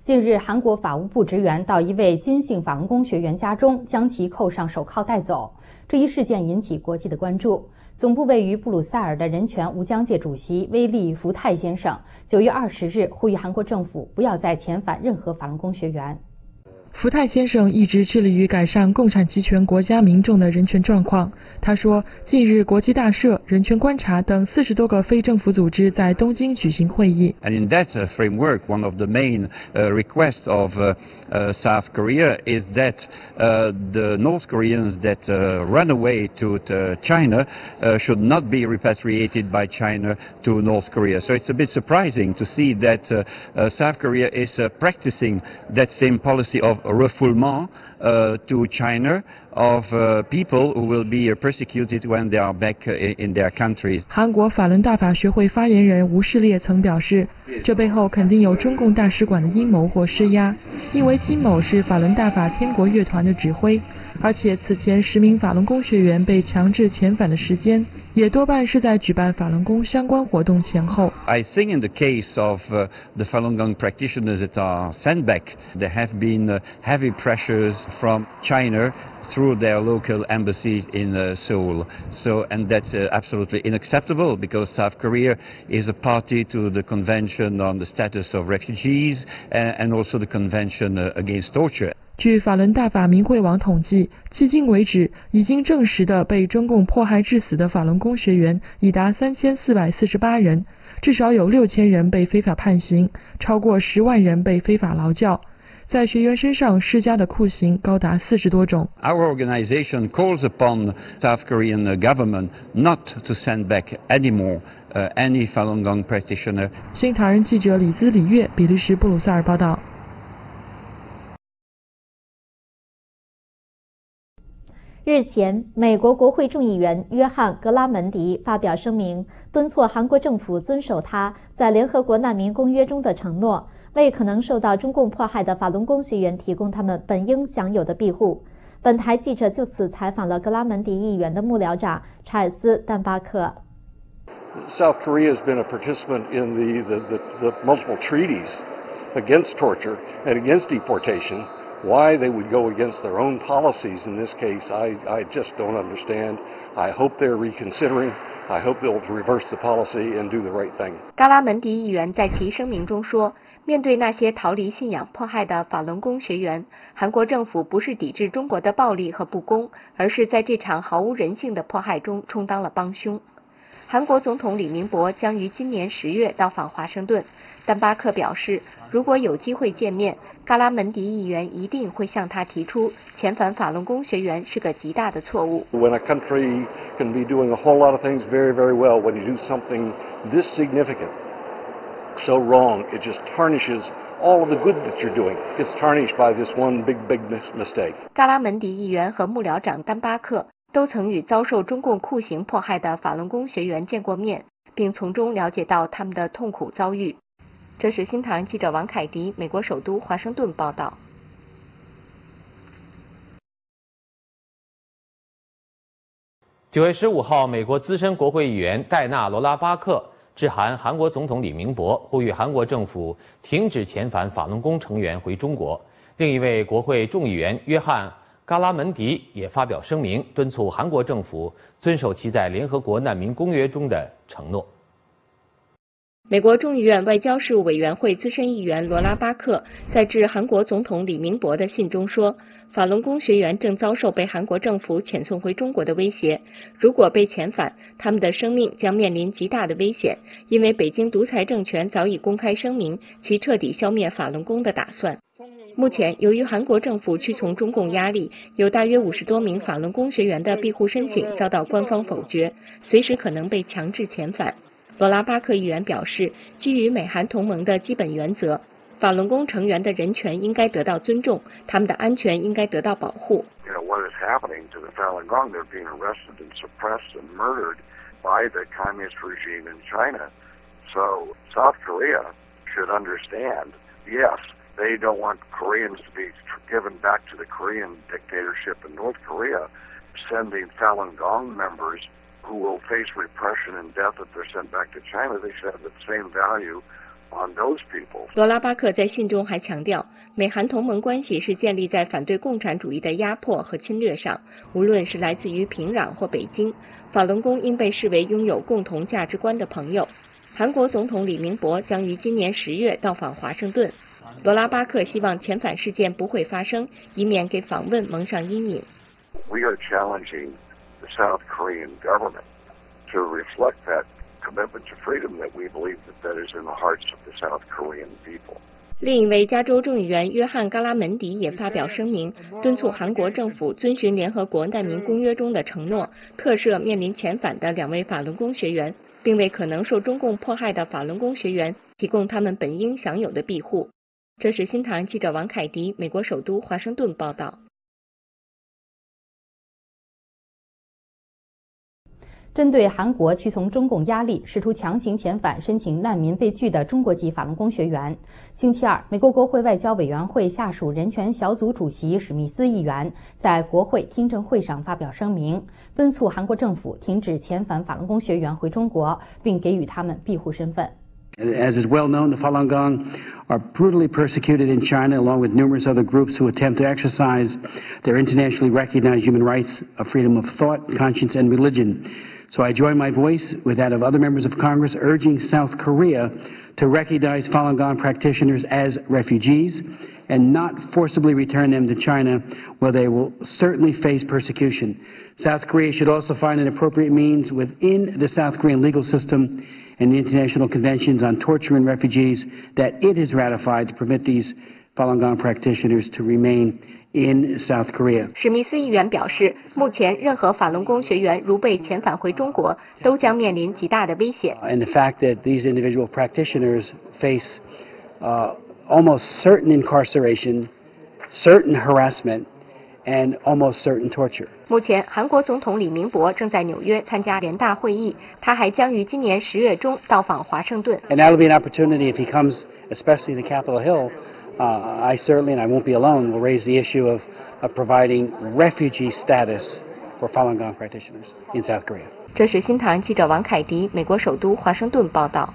近日，韩国法务部职员到一位金姓法轮功学员家中，将其扣上手铐带走。这一事件引起国际的关注。总部位于布鲁塞尔的人权无疆界主席威利·福泰先生9月20日呼吁韩国政府不要再遣返任何法轮功学员。 福泰先生一直致力于改善共产集权国家民众的人权状况。他说，近日国际大社、人权观察等40多个非政府组织在东京举行会议。 And in that framework, one of the main requests of South Korea is that the North Koreans that run away to China should not be repatriated by China to North Korea. So it's a bit surprising to see that South Korea is practicing that same policy of refoulement to China of people who will be persecuted when they are back in their countries. 韩国法轮大法学会发言人吴世烈曾表示，这背后肯定有中共大使馆的阴谋或施压，因为金某是法轮大法天国乐团的指挥，而且此前10名法轮功学员被强制遣返的时间，也多半是在举办法轮功相关活动前后。 I think in the case of the Falun Gong practitioners that are sent back, there have been heavy pressures from China through their local embassies in Seoul. And that's absolutely unacceptable because South Korea is a party to the Convention on the Status of Refugees and also the Convention against Torture. 据法轮大法明慧网统计，迄今为止已经证实的被中共迫害致死的法轮功学员已达3448人，至少有6000人被非法判刑，超过10万人被非法劳教。在学员身上施加的酷刑高达40多种。 Our organization calls upon South Korean government not to send back anymore any Falun Gong practitioner. 新唐人记者李姿、李月，比利时布鲁塞尔报道。 日前，美国国会众议员约翰·格拉门迪发表声明，敦促韩国政府遵守他在联合国难民公约中的承诺，为可能受到中共迫害的法轮功学员提供他们本应享有的庇护。本台记者就此采访了格拉门迪议员的幕僚长查尔斯·丹巴克。 South Korea has been a participant in the multiple treaties against torture and against deportation. Why they would go against their own policies in this case, I just don't understand. I hope they're reconsidering. I hope they'll reverse the policy and do the right thing. 嘎拉门迪议员在其声明中说，面对那些逃离信仰迫害的法轮功学员，韩国政府不是抵制中国的暴力和不公，而是在这场毫无人性的迫害中充当了帮凶。韩国总统李明博将于今年10月到访华盛顿。丹巴克表示，如果有机会见面，嘎拉门迪议员一定会向他提出遣返法轮功学员是个极大的错误。 When a country can be doing a whole lot of things very, very well, when you do something this significant, so wrong, it just tarnishes all of the good that you're doing. It's tarnished by this one big mistake. 嘎拉门迪议员和幕僚长丹巴克都曾与遭受中共酷刑迫害的法轮功学员见过面，并从中了解到他们的痛苦遭遇。这是新唐人记者王凯迪，美国首都华盛顿报道。 9月15号，美国资深国会议员戴娜·罗拉巴克致函韩国总统李明博，呼吁韩国政府停止遣返法轮功成员回中国。另一位国会众议员约翰·嘎拉门迪也发表声明，敦促韩国政府遵守其在联合国难民公约中的承诺。 美国众议院外交事务委员会资深议员罗拉巴克在致韩国总统李明博的信中说，法轮功学员正遭受被韩国政府遣送回中国的威胁，如果被遣返，他们的生命将面临极大的危险，因为北京独裁政权早已公开声明其彻底消灭法轮功的打算。目前，由于韩国政府屈从中共压力，有大约50多名法轮功学员的庇护申请遭到官方否决，随时可能被强制遣返。罗拉巴克议员表示，基于美韩同盟的基本原则，法轮功成员的人权应该得到尊重，他们的安全应该得到保护。 What is happening to the Falun Gong? They're being arrested and suppressed and murdered by the communist regime in China. So South Korea should understand, yes, they don't want Koreans to be given back to the Korean dictatorship in North Korea, sending Falun Gong members who will face repression and death if they're sent back to China. They should have the same value on those people. 罗拉巴克在信中还强调，美韩同盟关系是建立在反对共产主义的压迫和侵略上，无论是来自于平壤或北京，法轮功应被视为拥有共同价值观的朋友。韩国总统李明博将于今年10月到访华盛顿。罗拉巴克希望遣返事件不会发生，以免给访问蒙上阴影。 We are challenging the South Korean government to reflect that commitment to freedom that we believe that is in the hearts of the South Korean people. 另一位加州众议员约翰·嘎拉门迪也发表声明，敦促韩国政府遵循联合国难民公约中的承诺，特赦面临遣返的2位法轮功学员，并为可能受中共迫害的法轮功学员提供他们本应享有的庇护。这是新唐人记者王凯迪，美国首都华盛顿报道。 针对韩国屈从中共压力，试图强行遣返申请难民被拒的中国籍法轮功学员，星期二，美国国会外交委员会下属人权小组主席史密斯议员在国会听证会上发表声明，敦促韩国政府停止遣返法轮功学员回中国，并给予他们庇护身份。 As is well known, the Falun Gong are brutally persecuted in China, along with numerous other groups who attempt to exercise their internationally recognized human rights of freedom of thought, conscience, and religion. So I join my voice with that of other members of Congress urging South Korea to recognize Falun Gong practitioners as refugees and not forcibly return them to China, where they will certainly face persecution. South Korea should also find an appropriate means within the South Korean legal system and the international conventions on torture and refugees that it has ratified to permit these Falun Gong practitioners to remain in South Korea. 史密斯议员表示，目前任何法轮功学员如被遣返回中国，都将面临极大的危险。 And the fact that these individual practitioners face almost certain incarceration, certain harassment, and almost certain torture. 目前，韩国总统李明博正在纽约参加联大会议，他还将于今年10月中到访华盛顿。 And that will be an opportunity if he comes, especially to Capitol Hill. I certainly, and I won't be alone, will raise the issue of providing refugee status for Falun Gong practitioners in South Korea. 这是新唐人记者王凯迪，美国首都华盛顿报道。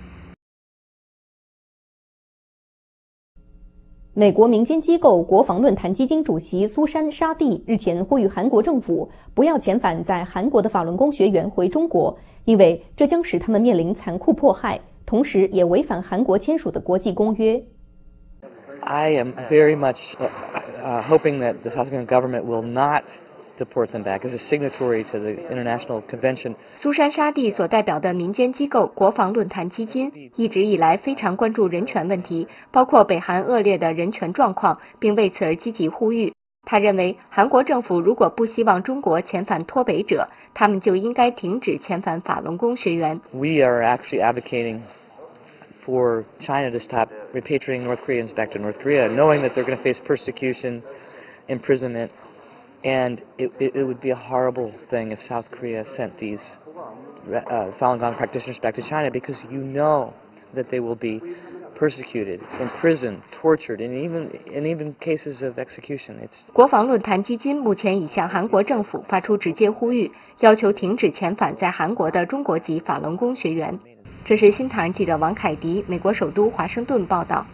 美国民间机构国防论坛基金主席苏珊·沙蒂日前呼吁韩国政府不要遣返在韩国的法轮功学员回中国，因为这将使他们面临残酷迫害，同时也违反韩国签署的国际公约。 I am very much hoping that the South Korean government will not deport them back as a signatory to the international convention. 苏珊·沙蒂所代表的民间机构国防论坛基金一直以来非常关注人权问题，包括北韩恶劣的人权状况，并为此而积极呼吁。他认为，韩国政府如果不希望中国遣返脱北者，他们就应该停止遣返法轮功学员。 We are actually advocating for China to stop repatriating North Koreans back to North Korea, knowing that they're going to face persecution, imprisonment, and it would be a horrible thing if South Korea sent these Falun Gong practitioners back to China, because you know that they will be persecuted, imprisoned, tortured, and even cases of execution. 国防论坛基金目前已向韩国政府发出直接呼吁，要求停止遣返在韩国的中国籍法轮功学员。这是新唐人记者王凯迪，美国首都华盛顿报道。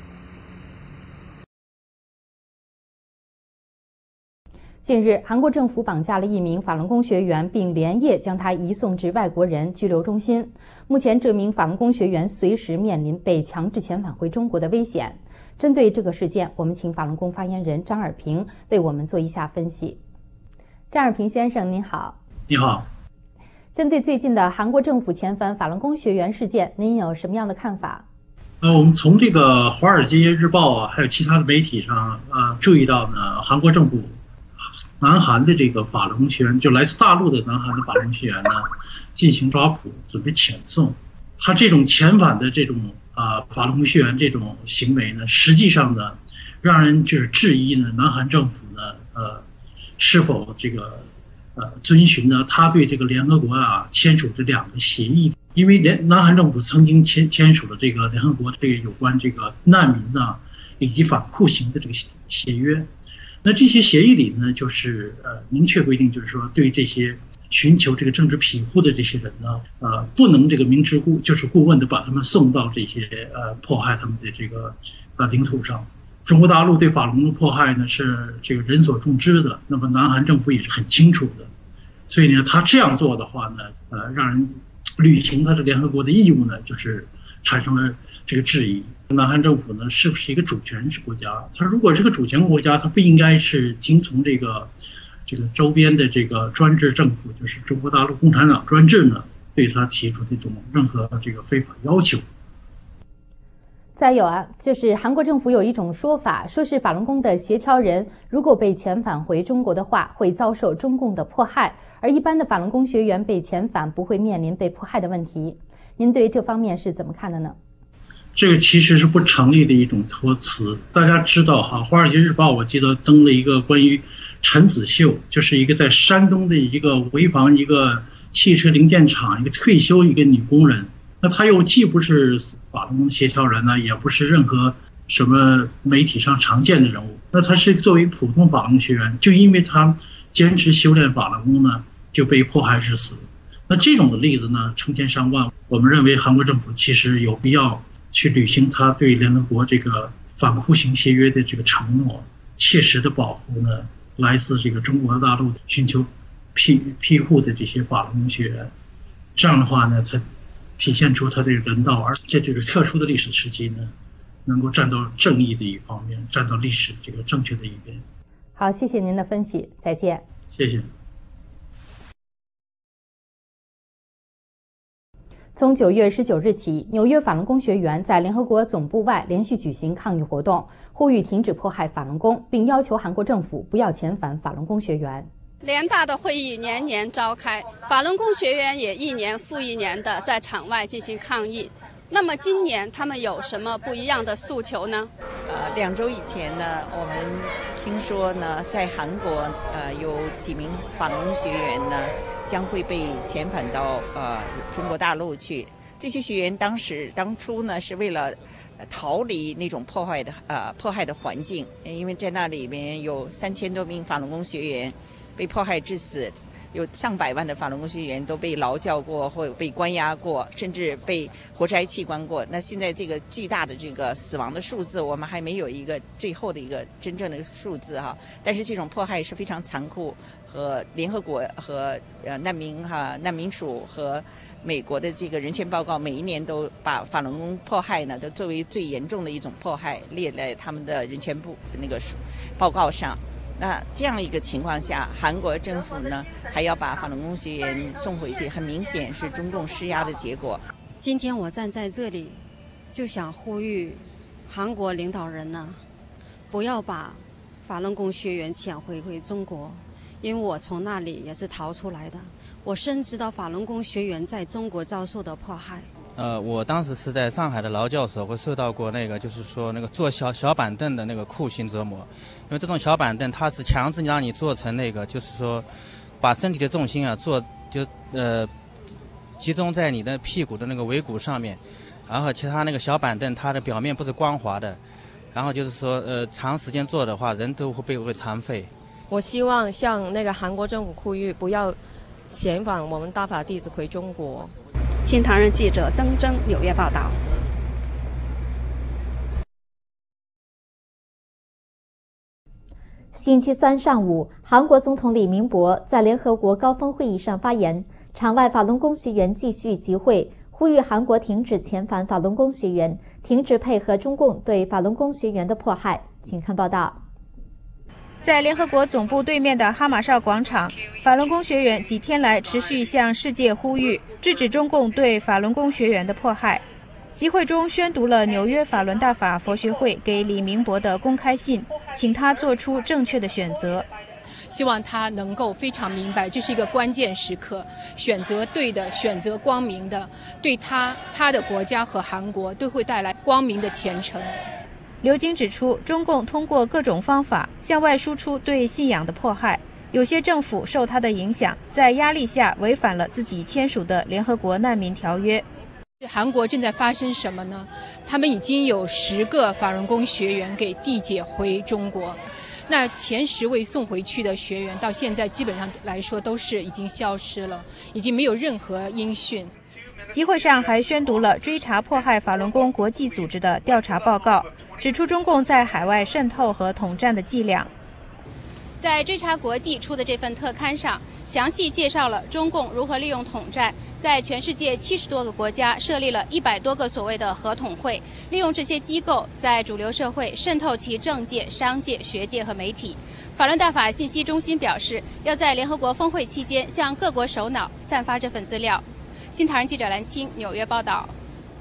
近日，韩国政府绑架了一名法轮功学员，并连夜将他移送至外国人拘留中心。目前，这名法轮功学员随时面临被强制遣返回中国的危险。针对这个事件，我们请法轮功发言人张尔平为我们做一下分析。张尔平先生，您好。 你好。 针对最近的韩国政府遣返法轮功学员事件，您有什么样的看法？ 我们从这个《华尔街日报》啊，还有其他的媒体上注意到呢，韩国政府南韩的这个法轮功学员，就来自大陆的南韩的法轮功学员呢，进行抓捕，准备遣送。他这种遣返的这种法轮功学员这种行为呢，实际上呢，让人就是质疑呢，南韩政府呢，是否这个遵循呢他对这个联合国签署这2个协议。因为南韩政府曾经签署了这个联合国这个有关这个难民以及反酷刑的这个协约。那这些协议里呢，就是明确规定，就是说对这些寻求这个政治庇护的这些人呢，不能这个明知故就是故问的把他们送到这些迫害他们的这个领土上。中国大陆对法轮功的迫害呢是这个人所共知的，那么南韩政府也是很清楚的，所以呢，他这样做的话呢，让人履行他的联合国的义务呢，就是产生了这个质疑。南韩政府呢，是不是一个主权国家？它如果是个主权国家，它不应该是听从这个周边的这个专制政府，就是中国大陆共产党专制呢，对他提出这种任何这个非法要求。 再有就是韩国政府有一种说法，说是法轮功的协调人如果被遣返回中国的话，会遭受中共的迫害，而一般的法轮功学员被遣返不会面临被迫害的问题。您对这方面是怎么看的呢？ 这个其实是不成立的一种托词。大家知道哈，《华尔街日报》我记得登了一个关于陈子秀，就是一个在山东的一个潍坊一个汽车零件厂一个退休一个女工人。那她又既不是法轮功协调人呢，也不是任何什么媒体上常见的人物。那她是作为普通法轮功学员，就因为她坚持修炼法轮功呢，就被迫害致死。那这种的例子呢，成千上万。我们认为韩国政府其实有必要去履行他对联合国这个反酷刑协约的这个承诺，切实的保护呢来自这个中国大陆寻求庇护的这些法轮功学员。这样的话呢，才体现出他的人道，而在这个特殊的历史时期呢，能够站到正义的一方面，站到历史这个正确的一边。 好，谢谢您的分析，再见。 谢谢。 从9月19日起，纽约法轮功学员在联合国总部外连续举行抗议活动，呼吁停止迫害法轮功，并要求韩国政府不要遣返法轮功学员。 联大的会议年年召开，法轮功学员也一年复一年的在场外进行抗议。那么今年他们有什么不一样的诉求呢 ？2周以前呢，我们听说呢，在韩国有几名法轮功学员呢将会被遣返到中国大陆去。这些学员当初呢是为了逃离那种迫害的环境，因为在那里面有3000多名法轮功学员被迫害致死。有上百万的法轮功学员都被劳教过，或者被关押过，甚至被活摘器官过。那现在这个巨大的这个死亡的数字，我们还没有一个最后的一个真正的数字哈。但是这种迫害是非常残酷，和联合国和难民署和美国的这个人权报告，每一年都把法轮功迫害呢都作为最严重的一种迫害列在他们的人权部那个报告上。那这样一个情况下，韩国政府呢还要把法轮功学员送回去，很明显是中共施压的结果。 今天我站在这里，就想呼吁韩国领导人呢，不要把法轮功学员遣回中国，因为我从那里也是逃出来的，我深知道法轮功学员在中国遭受的迫害。 我当时是在上海的劳教所，会受到过那个就是说那个坐小板凳的那个酷刑折磨，因为这种小板凳它是强制让你做成那个就是说把身体的重心集中在你的屁股的那个尾骨上面，然后其他那个小板凳它的表面不是光滑的，然后就是说长时间坐的话人都会残废。 我希望向那个韩国政府呼吁不要遣返我们大法弟子回中国。 新唐人记者曾铮纽约报道。 星期三上午，韩国总统李明博在联合国高峰会议上发言，场外法轮功学员继续集会，呼吁韩国停止遣返法轮功学员，停止配合中共对法轮功学员的迫害。请看报道。 在联合国总部对面的哈马邵广场，法轮功学员几天来持续向世界呼吁，制止中共对法轮功学员的迫害。集会中宣读了纽约法轮大法佛学会给李明博的公开信，请他做出正确的选择。 希望他能够非常明白，这是一个关键时刻，选择对的，选择光明的，对他的国家和韩国都会带来光明的前程。 刘晶指出，中共通过各种方法向外输出对信仰的迫害，有些政府受他的影响，在压力下违反了自己签署的联合国难民条约。 韩国正在发生什么呢？他们已经有10个法轮功学员给递解回中国， 那前10位送回去的学员，到现在基本上来说都是已经消失了，已经没有任何音讯。 集会上还宣读了追查迫害法轮功国际组织的调查报告，指出中共在海外渗透和统战的伎俩。 在追查国际出的这份特刊上，详细介绍了中共如何利用统战，在全世界70多个国家设立了100多个所谓的合统会，利用这些机构在主流社会渗透其政界、商界、学界和媒体。法轮大法信息中心表示，要在联合国峰会期间向各国首脑散发这份资料。新唐人记者蓝青纽约报道。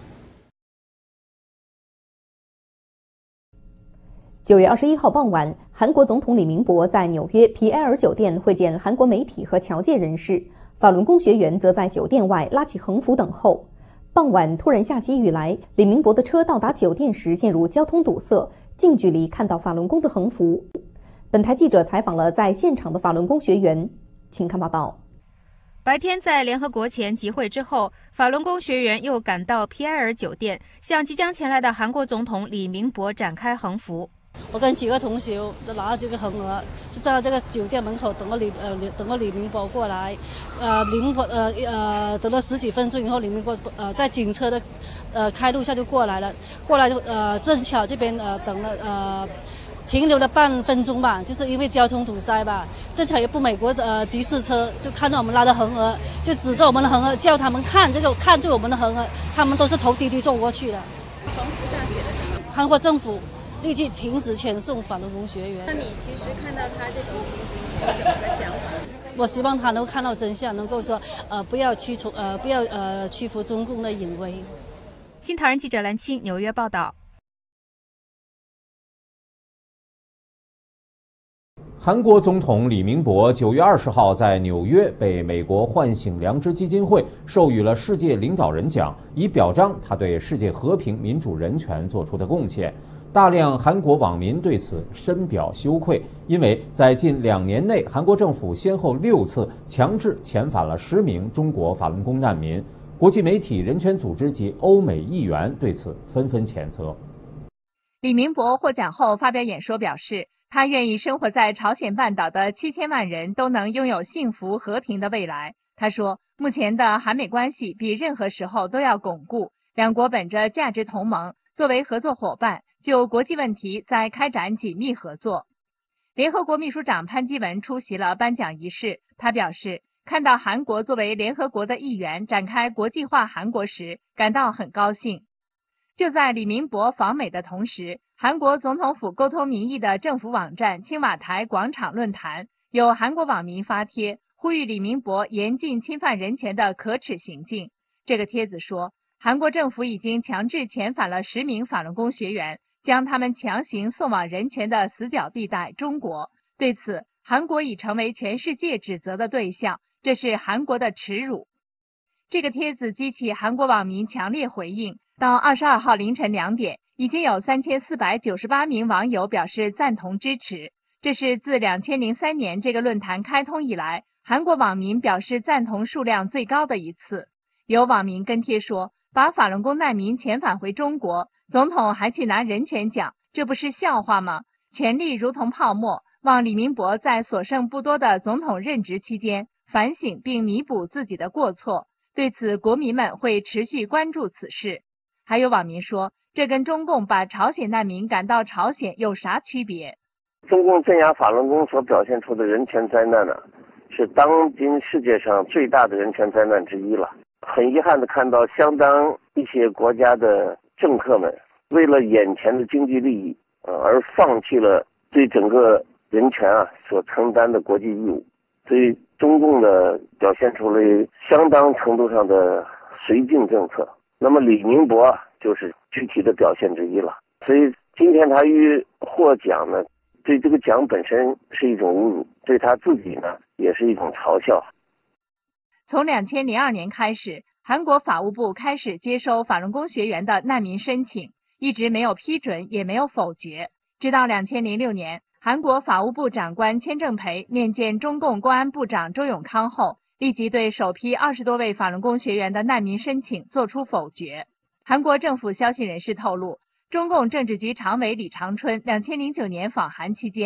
9月21号傍晚，韩国总统李明博在纽约皮埃尔酒店会见韩国媒体和侨界人士，法轮功学员则在酒店外拉起横幅等候。傍晚突然下起雨来，李明博的车到达酒店时陷入交通堵塞，近距离看到法轮功的横幅。本台记者采访了在现场的法轮功学员，请看报道。 白天在联合国前集会之后，法轮功学员又赶到皮埃尔酒店，向即将前来的韩国总统李明博展开横幅。 我跟几个同学都拿了这个横额，就站在这个酒店门口等个李明博过来。李明博等了10几分钟以后，李明博在警车的开路下就过来了。过来正巧这边等了停留了半分钟吧，就是因为交通堵塞吧。正巧一部美国的士车就看到我们拉的横额，就指着我们的横额叫他们看住我们的横额，他们都是头低低走过去的。 横幅上写的什么？ 韩国政府立即停止遣送法轮功学员。 那你其实看到他这种情形，有什么个想法？ 我希望他能够看到真相，能够说不要屈服中共的淫威。 新唐人记者蓝青纽约报道。 韩国总统李明博9月20号在纽约被美国唤醒良知基金会授予了世界领导人奖，以表彰他对世界和平、民主、人权做出的贡献。大量韩国网民对此深表羞愧，因为在近2年内，韩国政府先后6次强制遣返了10名中国法轮功难民。国际媒体、人权组织及欧美议员对此纷纷谴责。 李明博获奖后发表演说表示，他愿意生活在朝鲜半岛的7000万人都能拥有幸福和平的未来。他说，目前的韩美关系比任何时候都要巩固，两国本着价值同盟，作为合作伙伴，就国际问题在开展紧密合作。联合国秘书长潘基文出席了颁奖仪式，他表示，看到韩国作为联合国的一员展开国际化韩国时，感到很高兴。就在李明博访美的同时，韩国总统府沟通民意的政府网站青瓦台广场论坛有韩国网民发帖，呼吁李明博严禁侵犯人权的可耻行径。这个帖子说，韩国政府已经强制遣返了10名法轮功学员，将他们强行送往人权的死角地带中国。对此，韩国已成为全世界指责的对象，这是韩国的耻辱。这个帖子激起韩国网民强烈回应，到22号凌晨2点，已经有3498名网友表示赞同支持。这是自2003年这个论坛开通以来，韩国网民表示赞同数量最高的一次。有网民跟帖说，把法轮功难民遣返回中国，总统还去拿人权奖，这不是笑话吗？权力如同泡沫，望李明博在所剩不多的总统任职期间反省并弥补自己的过错。对此，国民们会持续关注此事。还有网民说，这跟中共把朝鲜难民赶到朝鲜有啥区别？ 中共镇压法轮功所表现出的人权灾难呢，是当今世界上最大的人权灾难之一了。很遗憾的看到，相当一些国家的政客们为了眼前的经济利益而放弃了对整个人权所承担的国际义务，所以中共的表现出了相当程度上的绥靖政策。那么李明博就是具体的表现之一了。所以今天他获奖呢，对这个奖本身是一种侮辱，对他自己呢也是一种嘲笑。 从2002年开始，韩国法务部开始接收法轮功学员的难民申请，一直没有批准也没有否决。直到2006年，韩国法务部长官千正培面见中共公安部长周永康后，立即对首批20多位法轮功学员的难民申请作出否决。韩国政府消息人士透露，中共政治局常委李长春2009年访韩期间，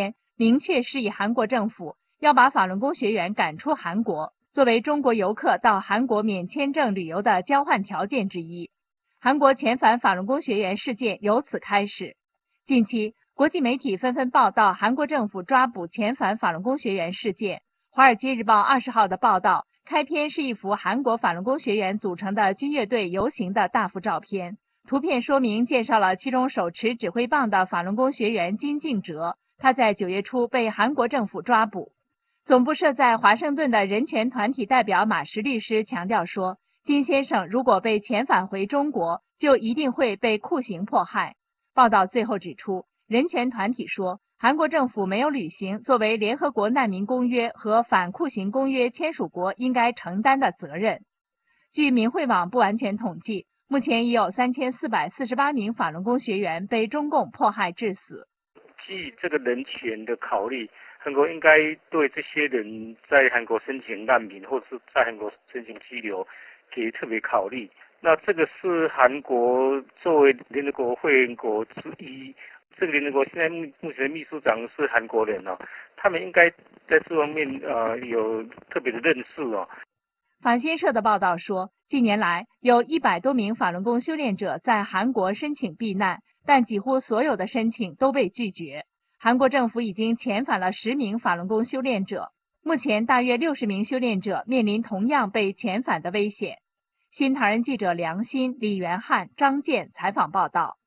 明确示意韩国政府要把法轮功学员赶出韩国，作为中国游客到韩国免签证旅游的交换条件之一。韩国遣返法轮功学员事件由此开始。近期，国际媒体纷纷报道韩国政府抓捕遣返法轮功学员事件。《华尔街日报》20号的报道，开篇是一幅韩国法轮功学员组成的军乐队游行的大幅照片，图片说明介绍了其中手持指挥棒的法轮功学员金敬哲，他在9月初被韩国政府抓捕。总部设在华盛顿的人权团体代表马什律师强调说，金先生如果被遣返回中国，就一定会被酷刑迫害。报道最后指出，人权团体说，韩国政府没有履行作为联合国难民公约和反酷刑公约签署国应该承担的责任。据民汇网不完全统计，目前已有3448名法轮功学员被中共迫害致死。 基于这个人权的考虑，韩国应该对这些人在韩国申请难民或者是在韩国申请居留给予特别考虑。那这个是韩国作为联合国会员国之一，这个联合国现在目前的秘书长是韩国人哦，他们应该在这方面有特别的认识哦。 法新社的报道说，近年来有100多名法轮功修炼者在韩国申请避难，但几乎所有的申请都被拒绝。韩国政府已经遣返了10名法轮功修炼者，目前大约60名修炼者面临同样被遣返的危险。新唐人记者梁鑫、李元汉、张健采访报道。